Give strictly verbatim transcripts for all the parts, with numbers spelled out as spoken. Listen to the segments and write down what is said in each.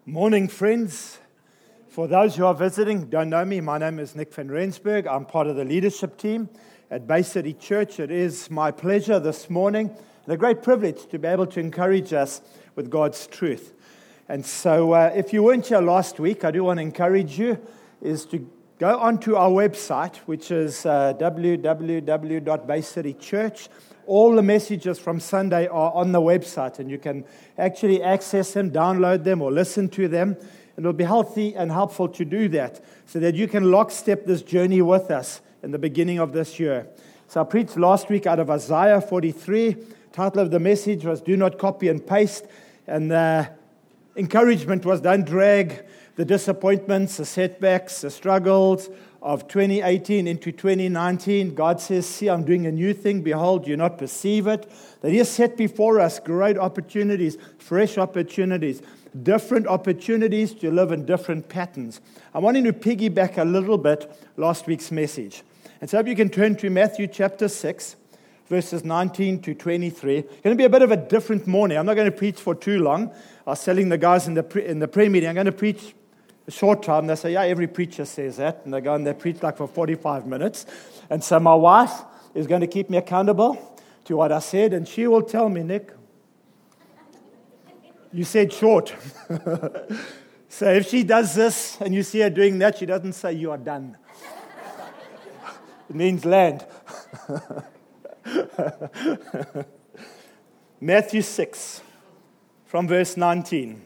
Morning, friends. For those who are visiting, don't know me, my name is Nick van Rensburg. I'm part of the leadership team at Bay City Church. It is my pleasure this morning and a great privilege to be able to encourage us with God's truth. And so uh, if you weren't here last week, I do want to encourage you is to go onto our website, which is uh, w w w dot bay city church. All the messages from Sunday are on the website, and you can actually access them, download them, or listen to them. And it'll be healthy and helpful to do that so that you can lockstep this journey with us in the beginning of this year. So I preached last week out of Isaiah forty-three. Title of the message was Do Not Copy and Paste. And the encouragement was don't drag the disappointments, the setbacks, the struggles of twenty eighteen into twenty nineteen. God says, see, I'm doing a new thing. Behold, you not perceive it. That He has set before us great opportunities, fresh opportunities, different opportunities to live in different patterns. I'm wanting to piggyback a little bit last week's message. And so if you can turn to Matthew chapter six, verses nineteen to twenty-three. It's going to be a bit of a different morning. I'm not going to preach for too long. I was telling the guys in the pre- in the prayer meeting, I'm going to preach a short time. They say, yeah, every preacher says that. And they go and they preach like for forty-five minutes. And so my wife is going to keep me accountable to what I said. And she will tell me, Nick, you said short. So if she does this and you see her doing that, she doesn't say you are done. It means land. Matthew six, from verse nineteen.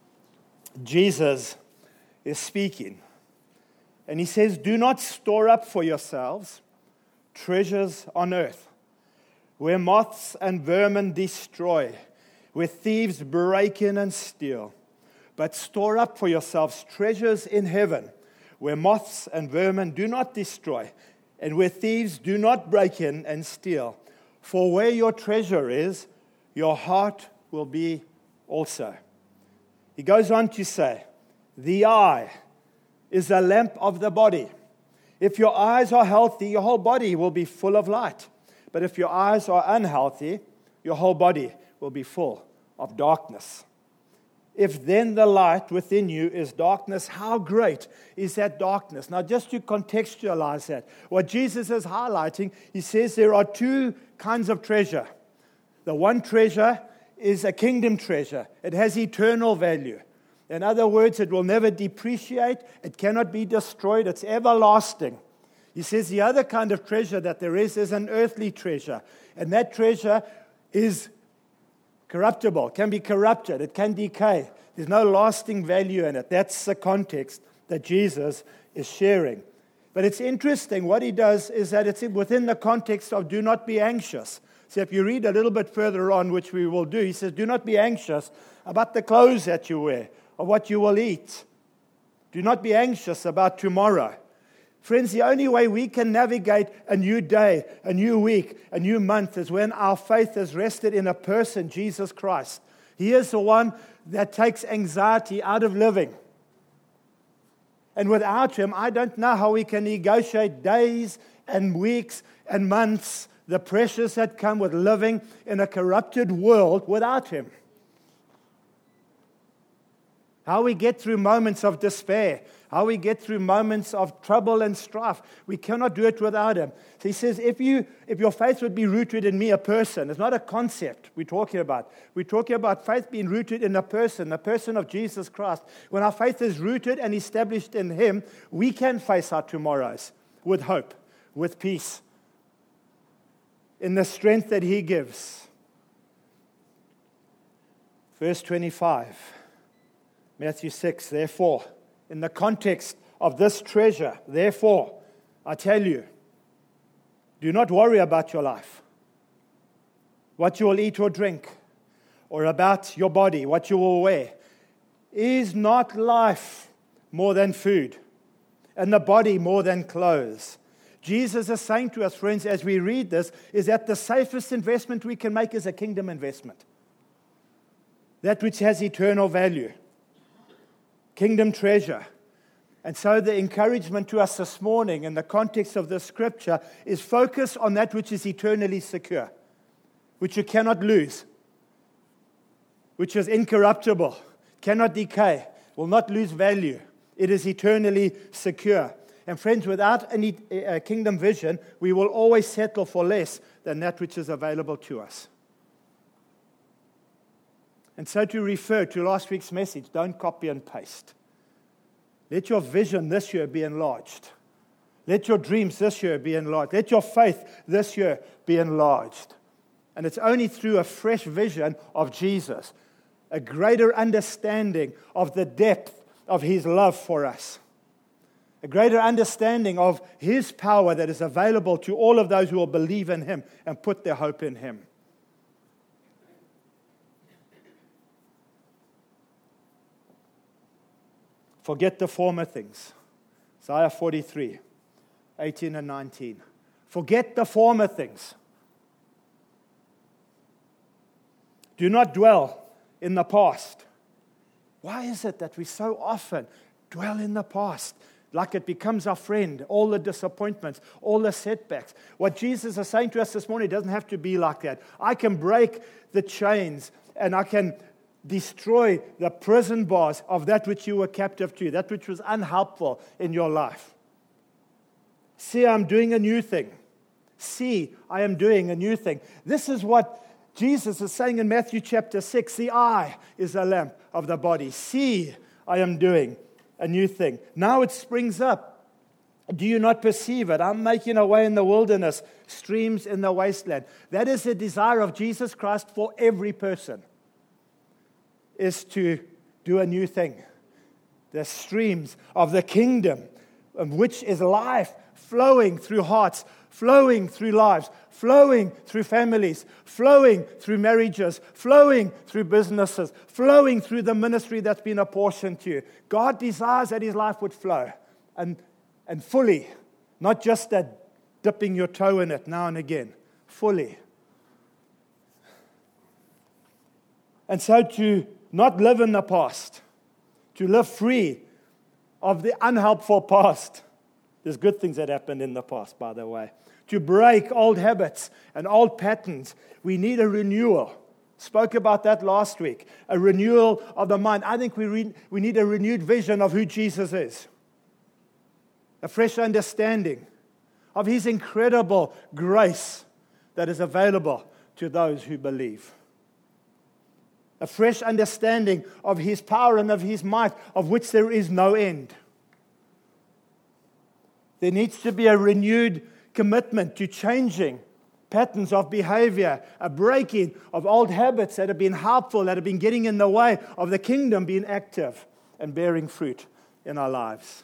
Jesus is speaking. And He says, do not store up for yourselves treasures on earth, where moths and vermin destroy, where thieves break in and steal. But store up for yourselves treasures in heaven, where moths and vermin do not destroy, and where thieves do not break in and steal. For where your treasure is, your heart will be also. He goes on to say, the eye is the lamp of the body. If your eyes are healthy, your whole body will be full of light. But if your eyes are unhealthy, your whole body will be full of darkness. If then the light within you is darkness, how great is that darkness? Now, just to contextualize that, what Jesus is highlighting, He says there are two kinds of treasure. The one treasure is a kingdom treasure. It has eternal value. In other words, it will never depreciate. It cannot be destroyed. It's everlasting. He says the other kind of treasure that there is is an earthly treasure. And that treasure is corruptible, can be corrupted, it can decay. There's no lasting value in it. That's the context that Jesus is sharing. But it's interesting, what He does is that it's within the context of do not be anxious. So if you read a little bit further on, which we will do, He says, do not be anxious about the clothes that you wear, or what you will eat. Do not be anxious about tomorrow. Friends, the only way we can navigate a new day, a new week, a new month is when our faith is rested in a person, Jesus Christ. He is the one that takes anxiety out of living. And without Him, I don't know how we can negotiate days and weeks and months, the pressures that come with living in a corrupted world without Him. How we get through moments of despair, how we get through moments of trouble and strife. We cannot do it without Him. So He says, if you, if your faith would be rooted in me, a person, it's not a concept we're talking about. We're talking about faith being rooted in a person, the person of Jesus Christ. When our faith is rooted and established in Him, we can face our tomorrows with hope, with peace, in the strength that He gives. Verse twenty-five. Matthew six, therefore, in the context of this treasure, therefore, I tell you, do not worry about your life, what you will eat or drink, or about your body, what you will wear. Is not life more than food, and the body more than clothes? Jesus is saying to us, friends, as we read this, is that the safest investment we can make is a kingdom investment. That which has eternal value. Kingdom treasure. And so the encouragement to us this morning in the context of this scripture is focus on that which is eternally secure, which you cannot lose, which is incorruptible, cannot decay, will not lose value. It is eternally secure. And friends, without any uh, kingdom vision, we will always settle for less than that which is available to us. And so to refer to last week's message, don't copy and paste. Let your vision this year be enlarged. Let your dreams this year be enlarged. Let your faith this year be enlarged. And it's only through a fresh vision of Jesus, a greater understanding of the depth of His love for us, a greater understanding of His power that is available to all of those who will believe in Him and put their hope in Him. Forget the former things. Isaiah forty-three, eighteen and nineteen. Forget the former things. Do not dwell in the past. Why is it that we so often dwell in the past? Like it becomes our friend, all the disappointments, all the setbacks. What Jesus is saying to us this morning doesn't have to be like that. I can break the chains and I can destroy the prison bars of that which you were captive to, that which was unhelpful in your life. See, I'm doing a new thing. See, I am doing a new thing. This is what Jesus is saying in Matthew chapter six. The eye is a lamp of the body. See, I am doing a new thing. Now it springs up. Do you not perceive it? I'm making a way in the wilderness, streams in the wasteland. That is the desire of Jesus Christ for every person, is to do a new thing. The streams of the kingdom, which is life flowing through hearts, flowing through lives, flowing through families, flowing through marriages, flowing through businesses, flowing through the ministry that's been apportioned to you. God desires that His life would flow, and, and fully, not just that dipping your toe in it now and again, fully. And so to not live in the past, to live free of the unhelpful past. There's good things that happened in the past, by the way. To break old habits and old patterns, we need a renewal. Spoke about that last week. A renewal of the mind. I think we re- we need a renewed vision of who Jesus is. A fresh understanding of His incredible grace that is available to those who believe. A fresh understanding of His power and of His might, of which there is no end. There needs to be a renewed commitment to changing patterns of behavior, a breaking of old habits that have been helpful, that have been getting in the way of the kingdom being active and bearing fruit in our lives.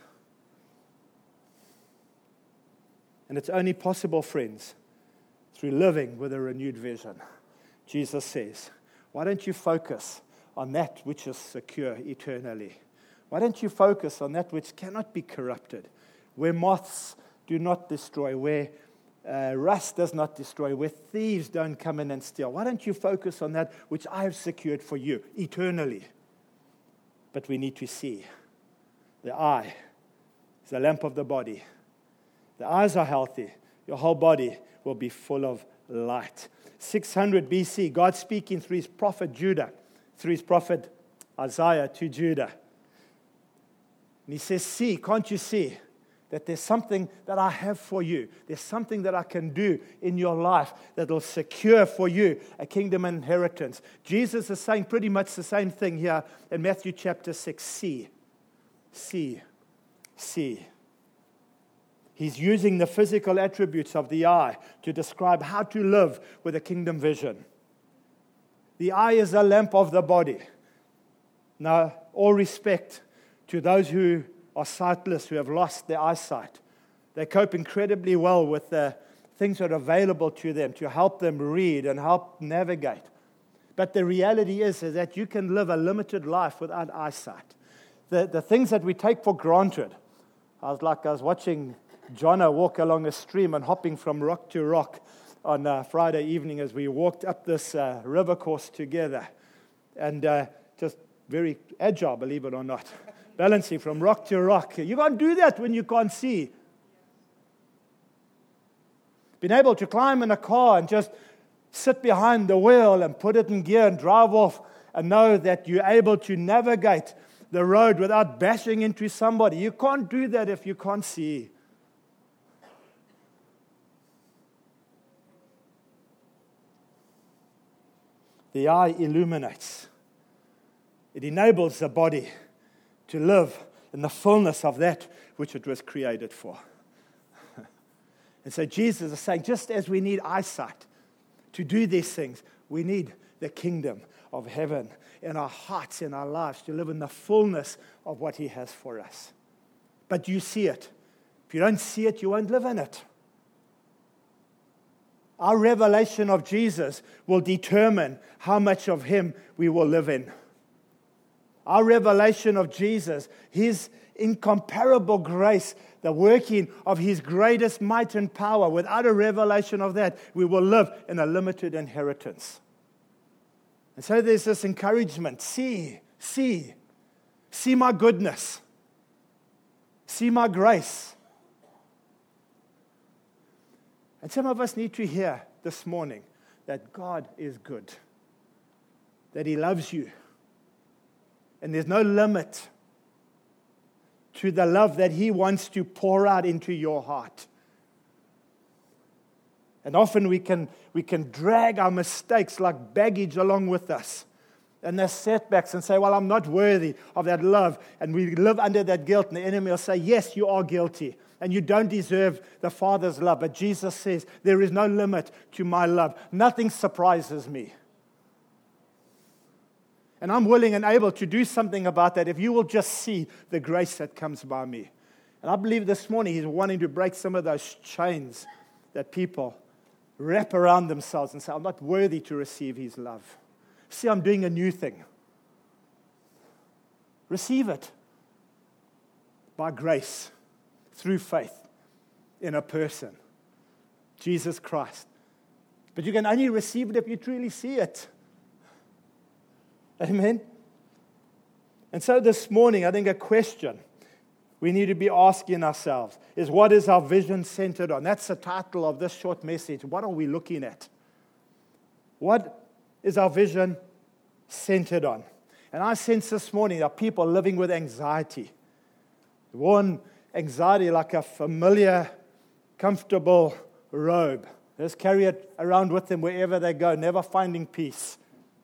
And it's only possible, friends, through living with a renewed vision. Jesus says, why don't you focus on that which is secure eternally? Why don't you focus on that which cannot be corrupted, where moths do not destroy, where uh, rust does not destroy, where thieves don't come in and steal? Why don't you focus on that which I have secured for you eternally? But we need to see. The eye is the lamp of the body. The eyes are healthy. Your whole body will be full of light. six hundred B C, God speaking through His prophet Judah, through His prophet Isaiah to Judah. And He says, see, can't you see that there's something that I have for you? There's something that I can do in your life that will secure for you a kingdom inheritance. Jesus is saying pretty much the same thing here in Matthew chapter six. See, see, see. He's using the physical attributes of the eye to describe how to live with a kingdom vision. The eye is a lamp of the body. Now, all respect to those who are sightless, who have lost their eyesight. They cope incredibly well with the things that are available to them to help them read and help navigate. But the reality is, is that you can live a limited life without eyesight. The, the things that we take for granted. I was like, I was watching Jono walk along a stream and hopping from rock to rock on uh, Friday evening as we walked up this uh, river course together. And uh, just very agile, believe it or not. Balancing from rock to rock. You can't do that when you can't see. Being able to climb in a car and just sit behind the wheel and put it in gear and drive off and know that you're able to navigate the road without bashing into somebody. You can't do that if you can't see. The eye illuminates. It enables the body to live in the fullness of that which it was created for. And so Jesus is saying, just as we need eyesight to do these things, we need the kingdom of heaven in our hearts, in our lives, to live in the fullness of what He has for us. But you see it. If you don't see it, you won't live in it. Our revelation of Jesus will determine how much of Him we will live in. Our revelation of Jesus, His incomparable grace, the working of His greatest might and power, without a revelation of that, we will live in a limited inheritance. And so there's this encouragement. See, see, see my goodness. See my grace. And some of us need to hear this morning that God is good, that He loves you, and there's no limit to the love that He wants to pour out into your heart. And often we can, we can drag our mistakes like baggage along with us, and there's setbacks, and say, well, I'm not worthy of that love. And we live under that guilt, and the enemy will say, yes, you are guilty, and you don't deserve the Father's love. But Jesus says, there is no limit to my love. Nothing surprises me. And I'm willing and able to do something about that if you will just see the grace that comes by me. And I believe this morning He's wanting to break some of those chains that people wrap around themselves and say, I'm not worthy to receive His love. See, I'm doing a new thing. Receive it by grace, through faith in a person, Jesus Christ. But you can only receive it if you truly see it. Amen? And so this morning, I think a question we need to be asking ourselves is, what is our vision centered on? That's the title of this short message. What are we looking at? What is our vision centered on? And I sense this morning that people living with anxiety. One, anxiety like a familiar, comfortable robe. They just carry it around with them wherever they go, never finding peace.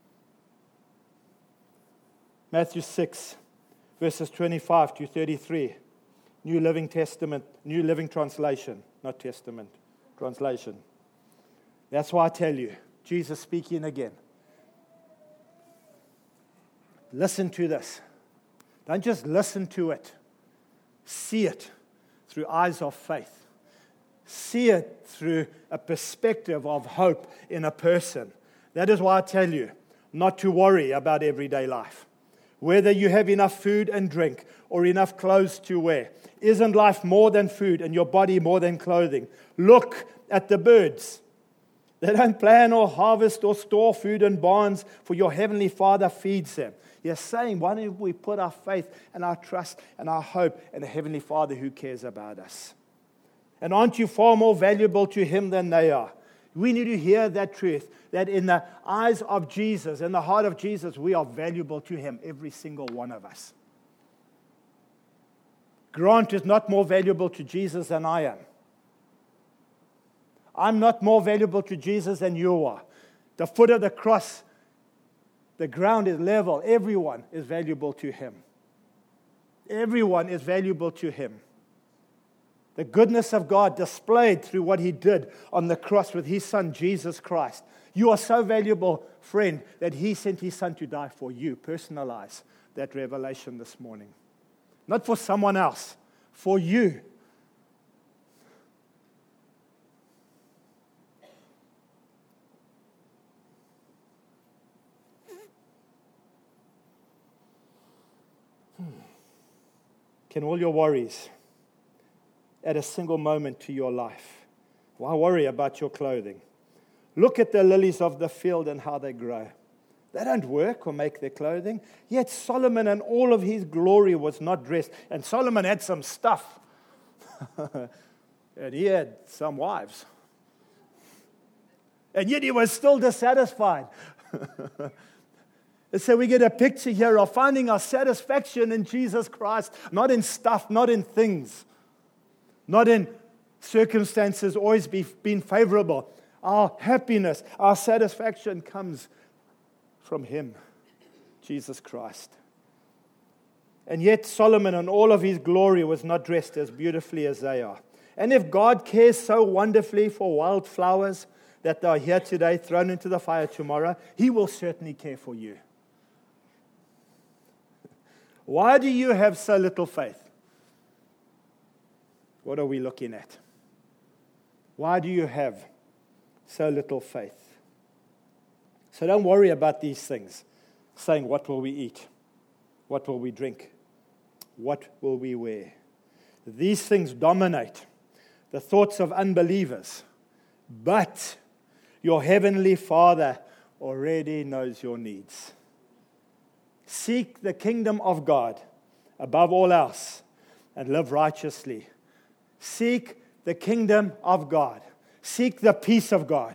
Matthew six, verses twenty-five to thirty-three. New Living Testament, New Living Translation, not Testament, translation. That's why I tell you, Jesus speaking again. Listen to this. Don't just listen to it. See it through eyes of faith. See it through a perspective of hope in a person. That is why I tell you not to worry about everyday life. Whether you have enough food and drink or enough clothes to wear. Isn't life more than food and your body more than clothing? Look at the birds. They don't plan or harvest or store food in barns, for your heavenly Father feeds them. You're saying, why don't we put our faith and our trust and our hope in the heavenly Father who cares about us? And aren't you far more valuable to Him than they are? We need to hear that truth, that in the eyes of Jesus, in the heart of Jesus, we are valuable to Him, every single one of us. Grant is not more valuable to Jesus than I am. I'm not more valuable to Jesus than you are. The foot of the cross, the ground is level. Everyone is valuable to Him. Everyone is valuable to Him. The goodness of God displayed through what He did on the cross with His Son, Jesus Christ. You are so valuable, friend, that He sent His Son to die for you. Personalize that revelation this morning. Not for someone else, for you. Can all your worries add a single moment to your life? Why worry about your clothing? Look at the lilies of the field and how they grow. They don't work or make their clothing. Yet Solomon in all of his glory was not dressed. And Solomon had some stuff. And he had some wives. And yet he was still dissatisfied. And so we get a picture here of finding our satisfaction in Jesus Christ, not in stuff, not in things, not in circumstances always be, being favorable. Our happiness, our satisfaction comes from Him, Jesus Christ. And yet Solomon in all of his glory was not dressed as beautifully as they are. And if God cares so wonderfully for wildflowers that are here today, thrown into the fire tomorrow, He will certainly care for you. Why do you have so little faith? What are we looking at? Why do you have so little faith? So don't worry about these things, saying, what will we eat? What will we drink? What will we wear? These things dominate the thoughts of unbelievers. But your heavenly Father already knows your needs. Seek the kingdom of God above all else and live righteously. Seek the kingdom of God. Seek the peace of God.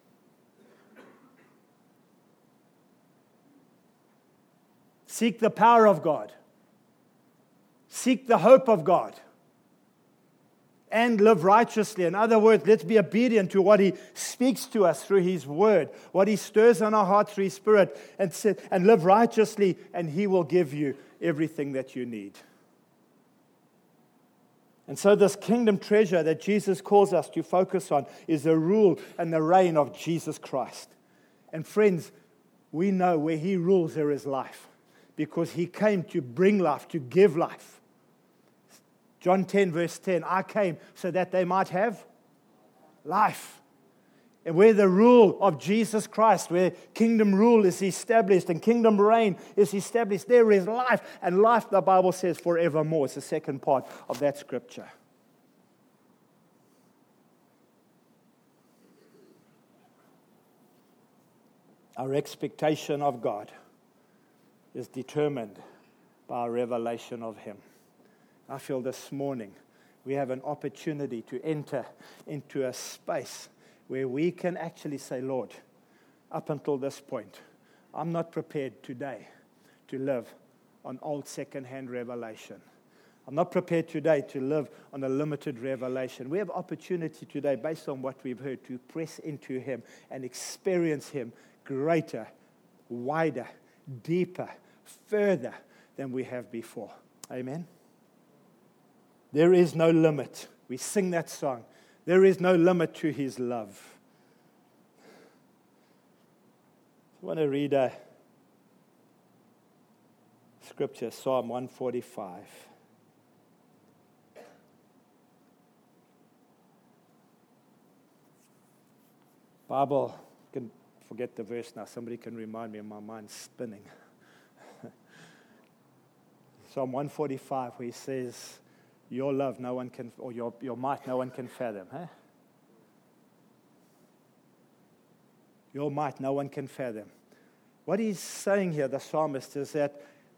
Seek the power of God. Seek the hope of God. And live righteously. In other words, let's be obedient to what He speaks to us through His Word, what He stirs on our heart through His Spirit, and, sit, and live righteously, and He will give you everything that you need. And so this kingdom treasure that Jesus calls us to focus on is the rule and the reign of Jesus Christ. And friends, we know where He rules there is life, because He came to bring life, to give life. John ten, verse ten, I came so that they might have life. And where the rule of Jesus Christ, where kingdom rule is established and kingdom reign is established, there is life. And life, the Bible says, forevermore. It's the second part of that scripture. Our expectation of God is determined by our revelation of Him. I feel this morning we have an opportunity to enter into a space where we can actually say, Lord, up until this point, I'm not prepared today to live on old second-hand revelation. I'm not prepared today to live on a limited revelation. We have opportunity today, based on what we've heard, to press into Him and experience Him greater, wider, deeper, further than we have before. Amen? There is no limit. We sing that song. There is no limit to His love. I want to read a scripture, Psalm one forty-five. Bible, you can forget the verse now. Somebody can remind me, my mind's spinning. Psalm one forty-five, where He says, your love no one can, or your, your might no one can fathom. Huh? Your might no one can fathom. What he's saying here, the psalmist, is that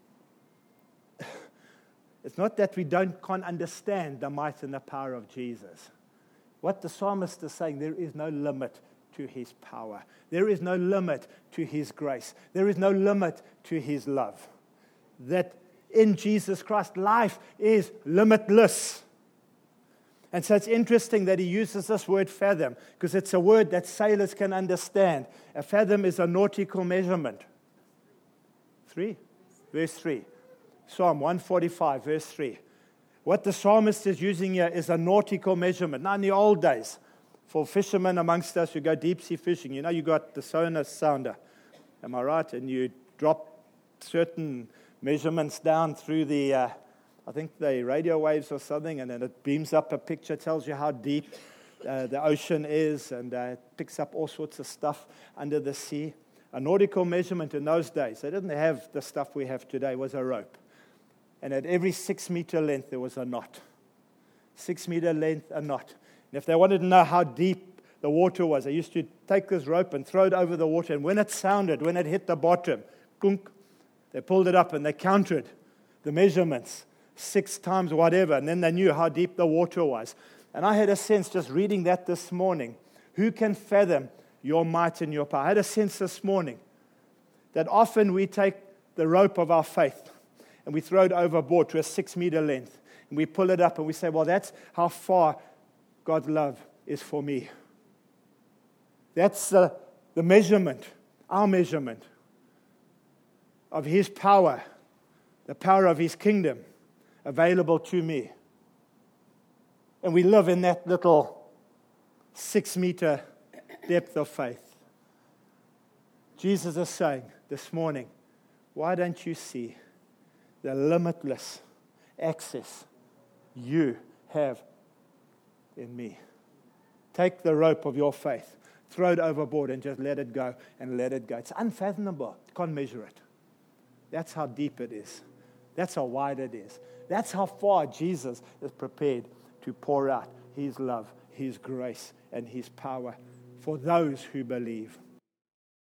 it's not that we don't can't understand the might and the power of Jesus. What the psalmist is saying, there is no limit to His power. There is no limit to His grace. There is no limit to His love. That in Jesus Christ, life is limitless. And so it's interesting that he uses this word fathom, because it's a word that sailors can understand. A fathom is a nautical measurement. Three? Verse three. Psalm one forty-five, verse three. What the psalmist is using here is a nautical measurement. Now, in the old days, for fishermen amongst us who go deep-sea fishing, you know, you got the sonar sounder. Am I right? And you drop certain measurements down through the, uh, I think the radio waves or something, and then it beams up a picture, tells you how deep uh, the ocean is, and uh, it picks up all sorts of stuff under the sea. A nautical measurement in those days, they didn't have the stuff we have today, was a rope. And at every six meter length, there was a knot. Six meter length, a knot. And if they wanted to know how deep the water was, they used to take this rope and throw it over the water, and when it sounded, when it hit the bottom, gunk, they pulled it up and they counted the measurements, six times whatever, and then they knew how deep the water was. And I had a sense just reading that this morning, who can fathom your might and your power? I had a sense this morning that often we take the rope of our faith and we throw it overboard to a six meter length. And we pull it up and we say, well, that's how far God's love is for me. That's the, the measurement, our measurement of His power, the power of His kingdom available to me. And we live in that little six meter depth of faith. Jesus is saying this morning, why don't you see the limitless access you have in me? Take the rope of your faith, throw it overboard and just let it go and let it go. It's unfathomable. You can't measure it. That's how deep it is. That's how wide it is. That's how far Jesus is prepared to pour out His love, His grace, and His power for those who believe.